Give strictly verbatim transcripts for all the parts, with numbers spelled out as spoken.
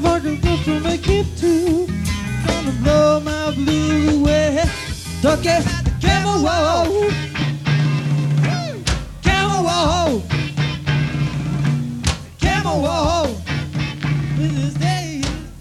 motherfuckers just to make it two. Gonna blow my blues away. Tuck it, camel, whoa. Camel, whoa. Camel, whoa. This day.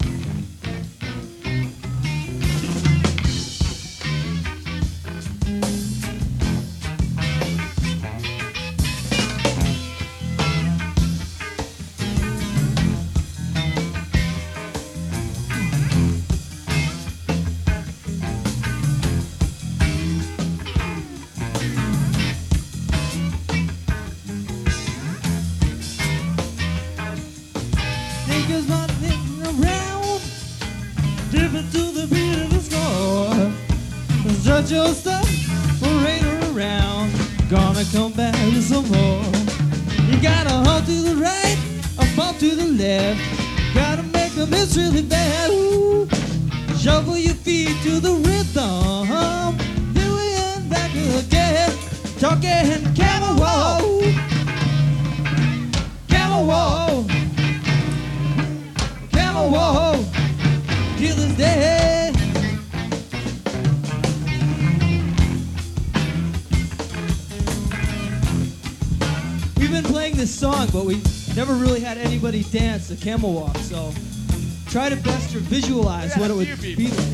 Niggas running around, dipping to the beat of the score. Shut your stuff, parade around. Gonna come back with some more. You gotta hump to the right, a bump to the left. Gotta make a miss really bad. Ooh. Shuffle your feet to the rhythm. Here we end back again. Talking camel whoa, camel whoa. Whoa, till this day. We've been playing this song, but we never really had anybody dance the camel walk, so try to best visualize what it would be like.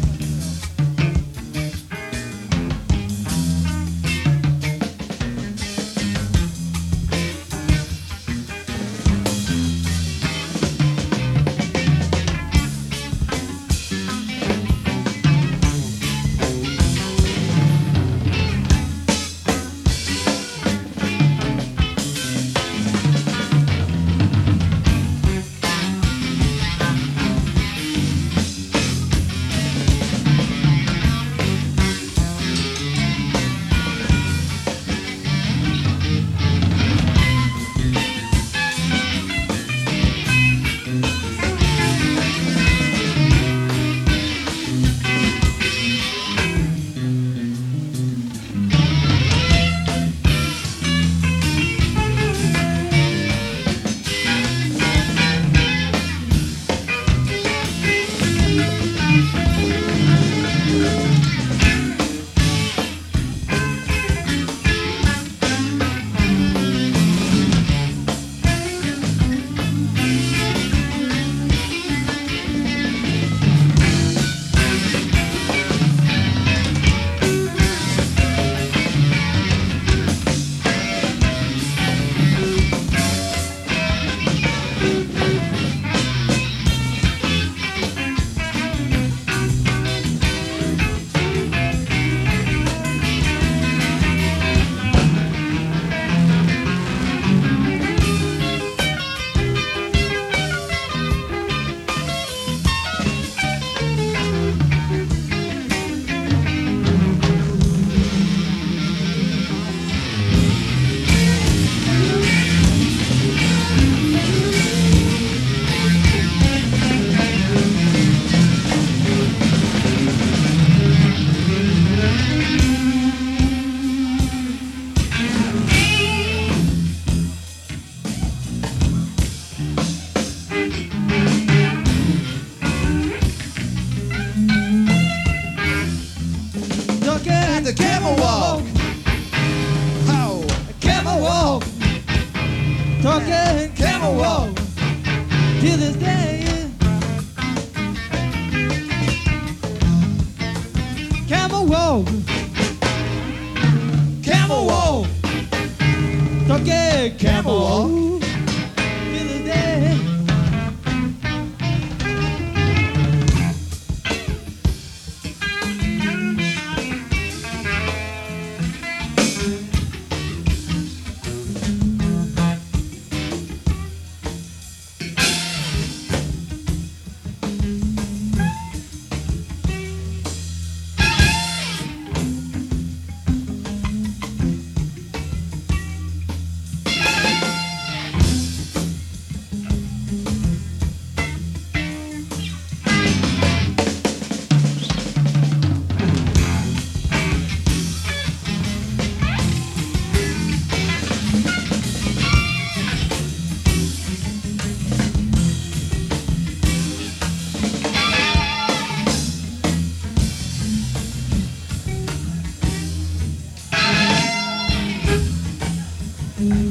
The camel walk, how camel walk, talking camel walk, to this day. Camel walk, camel walk, talking camel walk, to this day. Thank